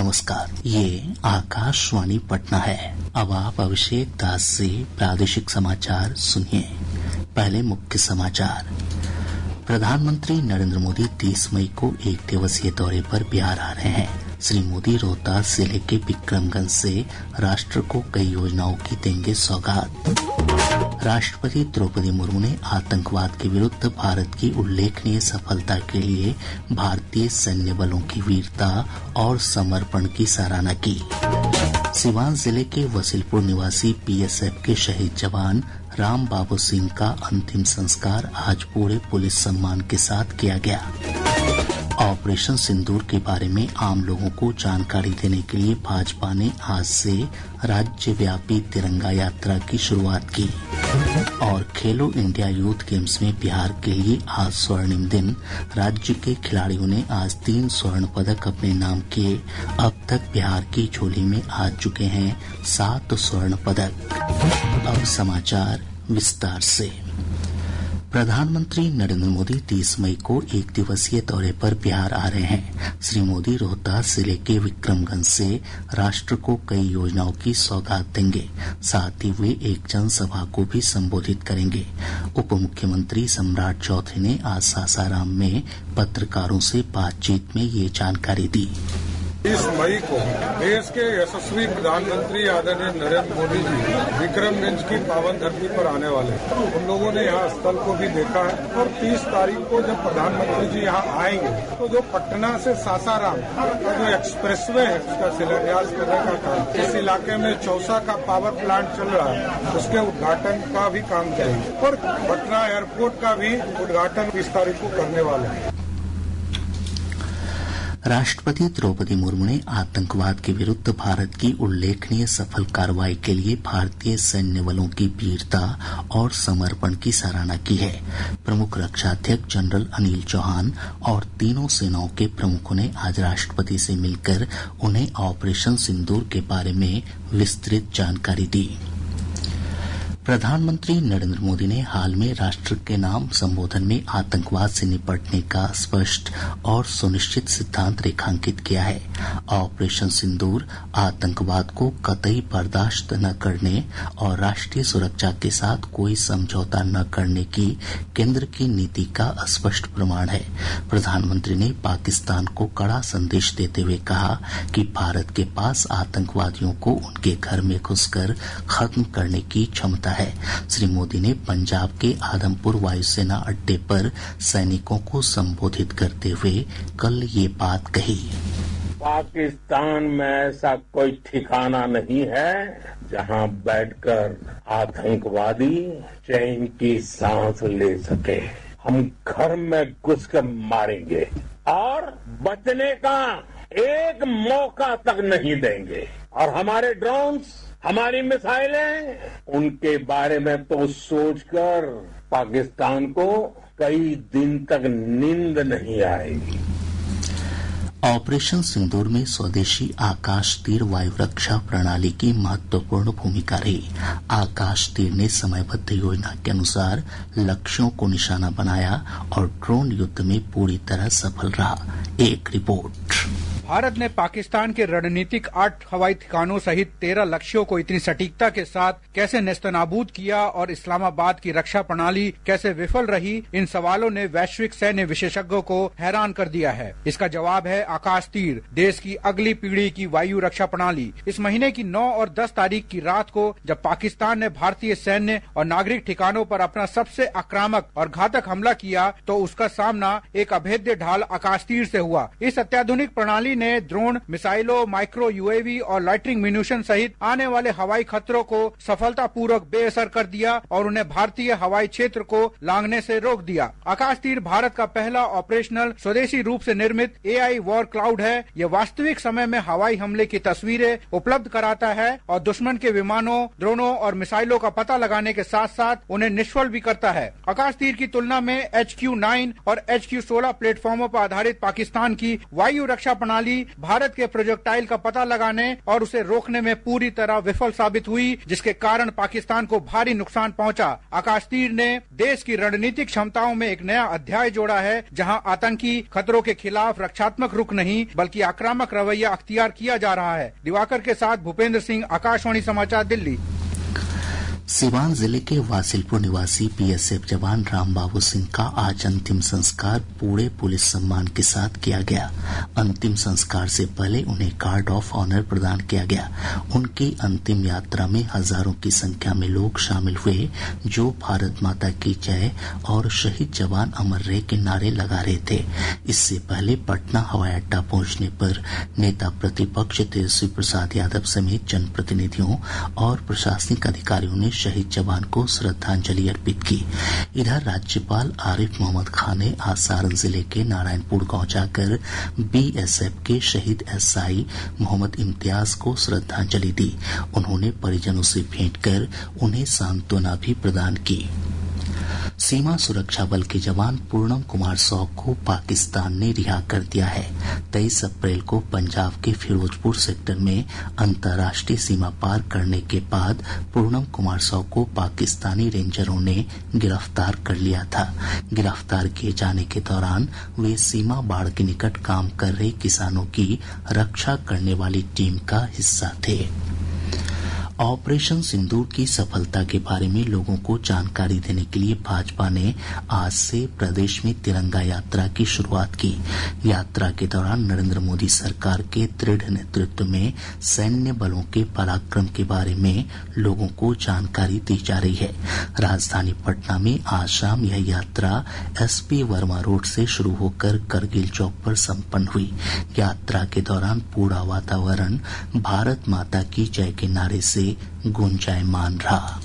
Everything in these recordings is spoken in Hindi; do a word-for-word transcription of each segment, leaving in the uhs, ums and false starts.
नमस्कार, ये आकाशवाणी पटना है। अब आप अभिषेक दास से प्रादेशिक समाचार सुनिए। पहले मुख्य समाचार। प्रधानमंत्री नरेंद्र मोदी तीस मई को एक दिवसीय दौरे पर बिहार आ रहे हैं। श्री मोदी रोहतास जिले के विक्रमगंज से राष्ट्र को कई योजनाओं की देंगे सौगात। राष्ट्रपति द्रौपदी मुर्मू ने आतंकवाद के विरुद्ध भारत की उल्लेखनीय सफलता के लिए भारतीय सैन्य बलों की वीरता और समर्पण की सराहना की। सिवान जिले के वसीलपुर निवासी बीएसएफ के शहीद जवान राम बाबू सिंह का अंतिम संस्कार आज पूरे पुलिस सम्मान के साथ किया गया। ऑपरेशन सिंदूर के बारे में आम लोगों को जानकारी देने के लिए भाजपा ने आज से राज्यव्यापी तिरंगा यात्रा की शुरुआत की। और खेलो इंडिया यूथ गेम्स में बिहार के लिए आज स्वर्णिम दिन। राज्य के खिलाड़ियों ने आज तीन स्वर्ण पदक अपने नाम किए। अब तक बिहार की झोली में आ चुके हैं सात स्वर्ण पदक। अब समाचार विस्तार से। प्रधानमंत्री नरेंद्र मोदी तीस मई को एक दिवसीय दौरे पर बिहार आ रहे हैं। श्री मोदी रोहतास जिले के विक्रमगंज से राष्ट्र को कई योजनाओं की सौगात देंगे। साथ ही वे एक जनसभा को भी संबोधित करेंगे। उप मुख्यमंत्री सम्राट चौधरी ने आज सासाराम में पत्रकारों से बातचीत में ये जानकारी दी। तीस मई को देश के यशस्वी प्रधानमंत्री आदरणीय नरेंद्र मोदी जी विक्रमगंज की पावन धरती पर आने वाले हैं। उन लोगों ने यहाँ स्थल को भी देखा है और तीस तारीख को जब प्रधानमंत्री जी यहाँ आएंगे तो जो पटना से सासाराम का जो एक्सप्रेसवे है उसका शिलान्यास करने का काम, इस इलाके में चौसा का पावर प्लांट चल रहा है उसके उद्घाटन का भी काम करेंगे और पटना एयरपोर्ट का भी उद्घाटन तीस तारीख को करने वाले हैं। राष्ट्रपति द्रौपदी मुर्मू ने आतंकवाद के विरुद्ध भारत की उल्लेखनीय सफल कार्रवाई के लिए भारतीय सैन्य बलों की वीरता और समर्पण की सराहना की है। प्रमुख रक्षा अध्यक्ष जनरल अनिल चौहान और तीनों सेनाओं के प्रमुखों ने आज राष्ट्रपति से मिलकर उन्हें ऑपरेशन सिंदूर के बारे में विस्तृत जानकारी दी। प्रधानमंत्री नरेंद्र मोदी ने हाल में राष्ट्र के नाम संबोधन में आतंकवाद से निपटने का स्पष्ट और सुनिश्चित सिद्धांत रेखांकित किया है। ऑपरेशन सिंदूर आतंकवाद को कतई बर्दाश्त न करने और राष्ट्रीय सुरक्षा के साथ कोई समझौता न करने की केंद्र की नीति का स्पष्ट प्रमाण है। प्रधानमंत्री ने पाकिस्तान को कड़ा संदेश देते हुए कहा कि भारत के पास आतंकवादियों को उनके घर में घुसकर खत्म करने की क्षमता है। श्री मोदी ने पंजाब के आदमपुर वायुसेना अड्डे पर सैनिकों को संबोधित करते हुए कल ये बात कही। पाकिस्तान में ऐसा कोई ठिकाना नहीं है जहां बैठकर आतंकवादी चैन की सांस ले सके। हम घर में घुसकर मारेंगे और बचने का एक मौका तक नहीं देंगे। और हमारे ड्रोन्स, हमारी मिसाइलें, उनके बारे में तो सोचकर पाकिस्तान को कई दिन तक नींद नहीं आएगी। ऑपरेशन सिंदूर में स्वदेशी आकाश तीर वायु रक्षा प्रणाली की महत्वपूर्ण भूमिका रही। आकाश तीर ने समयबद्ध योजना के अनुसार लक्ष्यों को निशाना बनाया और ड्रोन युद्ध में पूरी तरह सफल रहा। एक रिपोर्ट। भारत ने पाकिस्तान के रणनीतिक आठ हवाई ठिकानों सहित तेरह लक्ष्यों को इतनी सटीकता के साथ कैसे नेस्तनाबूद किया और इस्लामाबाद की रक्षा प्रणाली कैसे विफल रही, इन सवालों ने वैश्विक सैन्य विशेषज्ञों को हैरान कर दिया है। इसका जवाब है आकाश तीर, देश की अगली पीढ़ी की वायु रक्षा प्रणाली। इस महीने की नौ और दस तारीख की रात को जब पाकिस्तान ने भारतीय सैन्य और नागरिक ठिकानों पर अपना सबसे आक्रामक और घातक हमला किया तो उसका सामना एक अभेद्य ढाल आकाश तीर से हुआ। इस अत्याधुनिक प्रणाली ने ड्रोन, मिसाइलों, माइक्रो यूएवी और लाइटनिंग म्यूनिशन सहित आने वाले हवाई खतरों को सफलतापूर्वक बेअसर कर दिया और उन्हें भारतीय हवाई क्षेत्र को लांघने से रोक दिया। आकाश तीर भारत का पहला ऑपरेशनल स्वदेशी रूप से निर्मित एआई वॉर क्लाउड है। यह वास्तविक समय में हवाई हमले की तस्वीरें उपलब्ध कराता है और दुश्मन के विमानों, ड्रोनों और मिसाइलों का पता लगाने के साथ साथ उन्हें निष्फल भी करता है। आकाश तीर की तुलना में एच क्यू नाइन और एच क्यू सोलह प्लेटफॉर्मों पर आधारित पाकिस्तान की वायु रक्षा प्रणाली प्रणाली भारत के प्रोजेक्टाइल का पता लगाने और उसे रोकने में पूरी तरह विफल साबित हुई, जिसके कारण पाकिस्तान को भारी नुकसान पहुंचा। आकाश तीर ने देश की रणनीतिक क्षमताओं में एक नया अध्याय जोड़ा है, जहां आतंकी खतरों के खिलाफ रक्षात्मक रुख नहीं बल्कि आक्रामक रवैया अख्तियार किया जा रहा है। दिवाकर के साथ भूपेंद्र सिंह, आकाशवाणी समाचार, दिल्ली। सिवान जिले के वासिलपुर निवासी बीएसएफ जवान रामबाबू सिंह का आज अंतिम संस्कार पूरे पुलिस सम्मान के साथ किया गया। अंतिम संस्कार से पहले उन्हें गार्ड ऑफ ऑनर प्रदान किया गया। उनकी अंतिम यात्रा में हजारों की संख्या में लोग शामिल हुए, जो भारत माता की जय और शहीद जवान अमर रहे के नारे लगा रहे थे। इससे पहले पटना हवाई अड्डा पहुंचने पर नेता प्रतिपक्ष तेजस्वी प्रसाद यादव समेत जनप्रतिनिधियों और प्रशासनिक अधिकारियों ने शहीद जवान को श्रद्धांजलि अर्पित की। इधर राज्यपाल आरिफ मोहम्मद खान ने आज सारण जिले के नारायणपुर गांव जाकर बीएसएफ के शहीद एसआई मोहम्मद इम्तियाज को श्रद्धांजलि दी। उन्होंने परिजनों से भेंट कर उन्हें सांत्वना भी प्रदान की। सीमा सुरक्षा बल के जवान पूर्णम कुमार सौक को पाकिस्तान ने रिहा कर दिया है। तेईस अप्रैल को पंजाब के फिरोजपुर सेक्टर में अंतर्राष्ट्रीय सीमा पार करने के बाद पूर्णम कुमार सौक को पाकिस्तानी रेंजरों ने गिरफ्तार कर लिया था। गिरफ्तार किए जाने के दौरान वे सीमा बाढ़ के निकट काम कर रहे किसानों की रक्षा करने वाली टीम का हिस्सा थे। ऑपरेशन सिंदूर की सफलता के बारे में लोगों को जानकारी देने के लिए भाजपा ने आज से प्रदेश में तिरंगा यात्रा की शुरुआत की। यात्रा के दौरान नरेंद्र मोदी सरकार के दृढ़ नेतृत्व में सैन्य बलों के पराक्रम के बारे में लोगों को जानकारी दी जा रही है। राजधानी पटना में आज शाम यह यात्रा एसपी वर्मा रोड से शुरू होकर करगिल चौक पर संपन्न हुई। यात्रा के दौरान पूरा वातावरण भारत माता की जय के नारे से गुंजायमान रहा।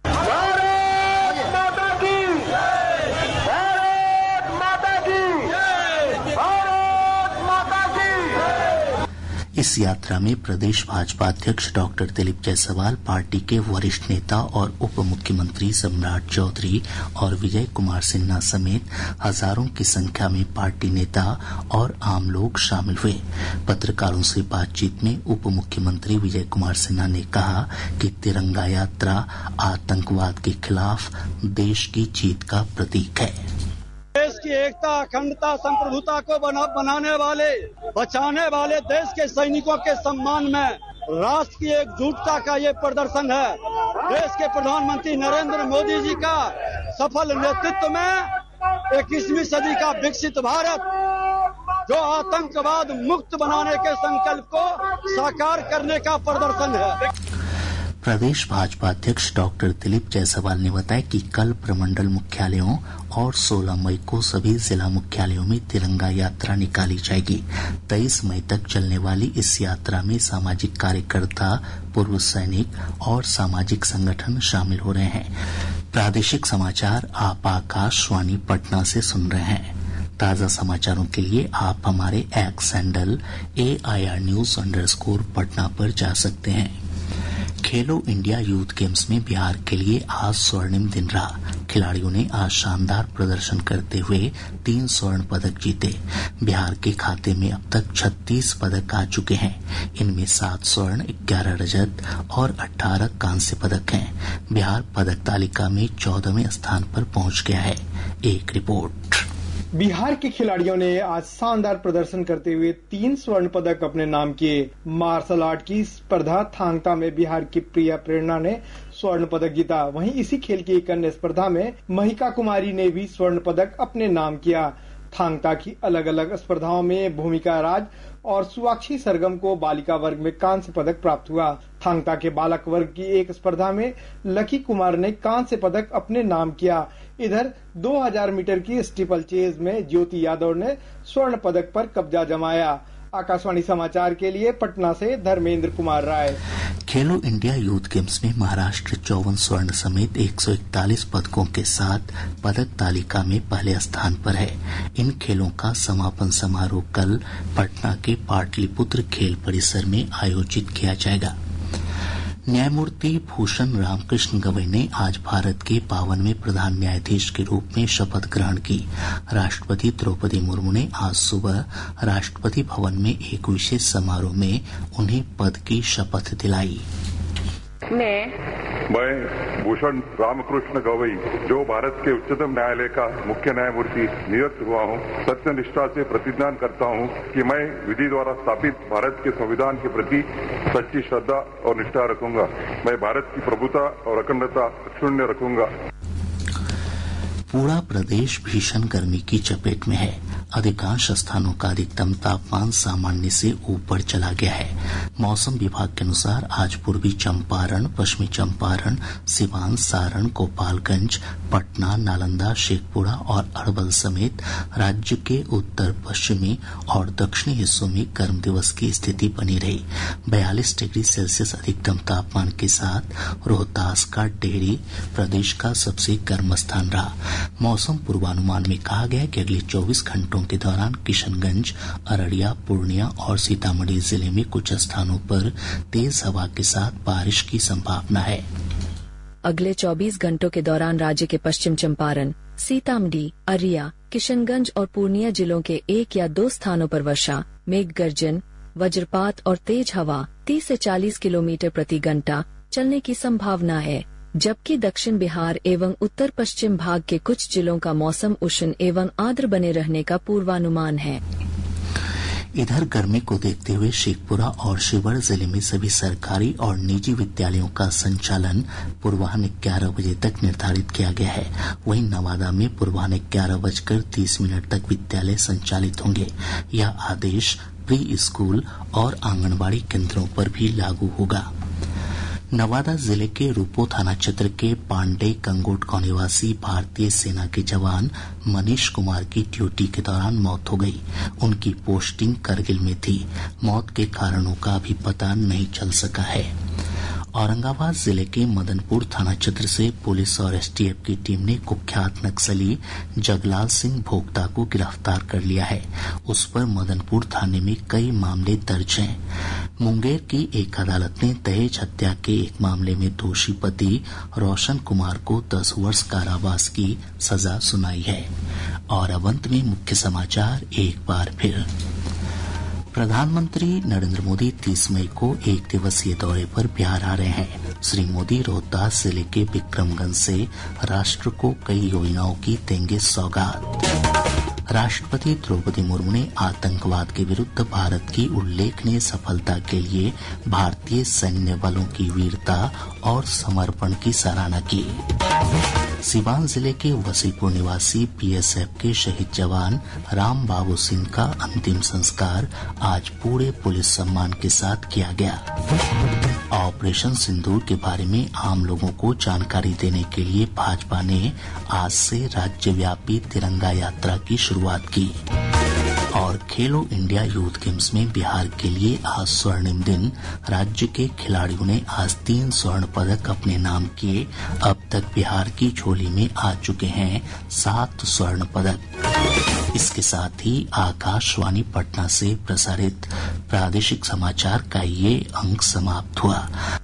इस यात्रा में प्रदेश भाजपा अध्यक्ष डॉक्टर दिलीप जायसवाल, पार्टी के वरिष्ठ नेता और उप मुख्यमंत्री सम्राट चौधरी और विजय कुमार सिन्हा समेत हजारों की संख्या में पार्टी नेता और आम लोग शामिल हुए। पत्रकारों से बातचीत में उप मुख्यमंत्री विजय कुमार सिन्हा ने कहा कि तिरंगा यात्रा आतंकवाद के खिलाफ देश की जीत का प्रतीक है। देश की एकता, अखंडता, संप्रभुता को बना, बनाने वाले, बचाने वाले देश के सैनिकों के सम्मान में राष्ट्र की एकजुटता का ये प्रदर्शन है। देश के प्रधानमंत्री नरेंद्र मोदी जी का सफल नेतृत्व में इक्कीसवीं सदी का विकसित भारत, जो आतंकवाद मुक्त बनाने के संकल्प को साकार करने का प्रदर्शन है। प्रदेश भाजपा अध्यक्ष डॉक्टर दिलीप जायसवाल ने बताया कि कल प्रमंडल मुख्यालयों और सोलह मई को सभी जिला मुख्यालयों में तिरंगा यात्रा निकाली जाएगी। तेईस मई तक चलने वाली इस यात्रा में सामाजिक कार्यकर्ता, पूर्व सैनिक और सामाजिक संगठन शामिल हो रहे हैं। प्रादेशिक समाचार आप आकाशवाणी पटना से सुन रहे हैं। ताज़ा समाचारों के लिए आप हमारे X handle A I R news underscore Patna पर जा सकते हैं। खेलो इंडिया यूथ गेम्स में बिहार के लिए आज स्वर्णिम दिन रहा। खिलाड़ियों ने आज शानदार प्रदर्शन करते हुए तीन स्वर्ण पदक जीते। बिहार के खाते में अब तक छत्तीस पदक आ चुके हैं। इनमें सात स्वर्ण, ग्यारह रजत और अठारह कांस्य पदक हैं। बिहार पदक तालिका में चौदहवें स्थान पर पहुंच गया है। एक रिपोर्ट। बिहार के खिलाड़ियों ने आज शानदार प्रदर्शन करते हुए तीन स्वर्ण पदक अपने नाम किए। मार्शल आर्ट की स्पर्धा थांगता में बिहार की प्रिया प्रेरणा ने स्वर्ण पदक जीता। वहीं इसी खेल की एक अन्य स्पर्धा में महिका कुमारी ने भी स्वर्ण पदक अपने नाम किया। थांगता की अलग अलग स्पर्धाओं में भूमिका राज और सुवाक्षी सरगम को बालिका वर्ग में कांस्य पदक प्राप्त हुआ। थांगता के बालक वर्ग की एक स्पर्धा में लकी कुमार ने कांस्य पदक अपने नाम किया। इधर दो हज़ार मीटर की स्टीपल चेज में ज्योति यादव ने स्वर्ण पदक पर कब्जा जमाया। आकाशवाणी समाचार के लिए पटना से धर्मेंद्र कुमार राय। खेलो इंडिया यूथ गेम्स में महाराष्ट्र चौवन स्वर्ण समेत एक सौ इकतालीस पदकों के साथ पदक तालिका में पहले स्थान पर है। इन खेलों का समापन समारोह कल पटना के पाटलिपुत्र खेल परिसर में आयोजित किया जाएगा। न्यायमूर्ति भूषण रामकृष्ण गवई ने आज भारत के बावनवें प्रधान न्यायाधीश के रूप में शपथ ग्रहण की। राष्ट्रपति द्रौपदी मुर्मू ने आज सुबह राष्ट्रपति भवन में एक विशेष समारोह में उन्हें पद की शपथ दिलाई। मैं भूषण रामकृष्ण गवई, जो भारत के उच्चतम न्यायालय का मुख्य न्यायमूर्ति नियुक्त हुआ हूँ, सत्य निष्ठा से प्रतिज्ञा करता हूँ कि मैं विधि द्वारा स्थापित भारत के संविधान के प्रति सच्ची श्रद्धा और निष्ठा रखूंगा। मैं भारत की प्रभुता और अखंडता अक्षुण्य रखूंगा। पूरा प्रदेश भीषण गर्मी की चपेट में है। अधिकांश स्थानों का अधिकतम तापमान सामान्य से ऊपर चला गया है। मौसम विभाग के अनुसार आज पूर्वी चंपारण, पश्चिमी चंपारण, सिवान, सारण, गोपालगंज, पटना, नालंदा, शेखपुरा और अरवल समेत राज्य के उत्तर पश्चिमी और दक्षिणी हिस्सों में गर्म दिवस की स्थिति बनी रही। बयालीस डिग्री सेल्सियस अधिकतम तापमान के साथ रोहतास का डेहरी प्रदेश का सबसे गर्म स्थान रहा। मौसम पूर्वानुमान में कहा गया है कि अगले चौबीस घंटों के दौरान किशनगंज, अररिया, पूर्णिया और सीतामढ़ी जिले में कुछ स्थानों पर तेज हवा के साथ बारिश की संभावना है। अगले चौबीस घंटों के दौरान राज्य के पश्चिम चंपारण, सीतामढ़ी, अररिया, किशनगंज और पूर्णिया जिलों के एक या दो स्थानों पर वर्षा, मेघ गर्जन, वज्रपात और तेज हवा तीस से चालीस किलोमीटर प्रति घंटा चलने की संभावना है। जबकि दक्षिण बिहार एवं उत्तर पश्चिम भाग के कुछ जिलों का मौसम उष्ण एवं आर्द्र बने रहने का पूर्वानुमान है। इधर गर्मी को देखते हुए शेखपुरा और शिवहर जिले में सभी सरकारी और निजी विद्यालयों का संचालन पूर्वाह्न ग्यारह बजे तक निर्धारित किया गया है। वहीं नवादा में पूर्वाह्न ग्यारह बजकर तीस मिनट तक विद्यालय संचालित होंगे। यह आदेश प्री स्कूल और आंगनबाड़ी केंद्रों पर भी लागू होगा। नवादा जिले के रूपो थाना क्षेत्र के पांडे कंगोट गांव निवासी भारतीय सेना के जवान मनीष कुमार की ड्यूटी के दौरान मौत हो गई। उनकी पोस्टिंग करगिल में थी। मौत के कारणों का अभी पता नहीं चल सका है। औरंगाबाद जिले के मदनपुर थाना क्षेत्र से पुलिस और एसटीएफ की टीम ने कुख्यात नक्सली जगलाल सिंह भोक्ता को गिरफ्तार कर लिया है। उस पर मदनपुर थाने में कई मामले दर्ज हैं। मुंगेर की एक अदालत ने दहेज हत्या के एक मामले में दोषी पति रोशन कुमार को दस वर्ष कारावास की सजा सुनाई है। और अब अंत में मुख्य समाचार एक बार फिर। प्रधानमंत्री नरेंद्र मोदी तीस मई को एक दिवसीय दौरे पर बिहार आ रहे हैं। श्री मोदी रोहतास जिले के विक्रमगंज से राष्ट्र को कई योजनाओं की देंगे सौगात। राष्ट्रपति द्रौपदी मुर्मू ने आतंकवाद के विरुद्ध भारत की उल्लेखनीय सफलता के लिए भारतीय सैन्य बलों की वीरता और समर्पण की सराहना की। सिवान जिले के वसीपुर निवासी बीएसएफ के शहीद जवान राम बाबू सिंह का अंतिम संस्कार आज पूरे पुलिस सम्मान के साथ किया गया। ऑपरेशन सिंदूर के बारे में आम लोगों को जानकारी देने के लिए भाजपा ने आज से राज्यव्यापी तिरंगा यात्रा की शुरुआत की। और खेलो इंडिया यूथ गेम्स में बिहार के लिए आज स्वर्णिम दिन। राज्य के खिलाड़ियों ने आज तीन स्वर्ण पदक अपने नाम किए। अब तक बिहार की झोली में आ चुके हैं सात स्वर्ण पदक। इसके साथ ही आकाशवाणी पटना से प्रसारित प्रादेशिक समाचार का ये अंक समाप्त हुआ।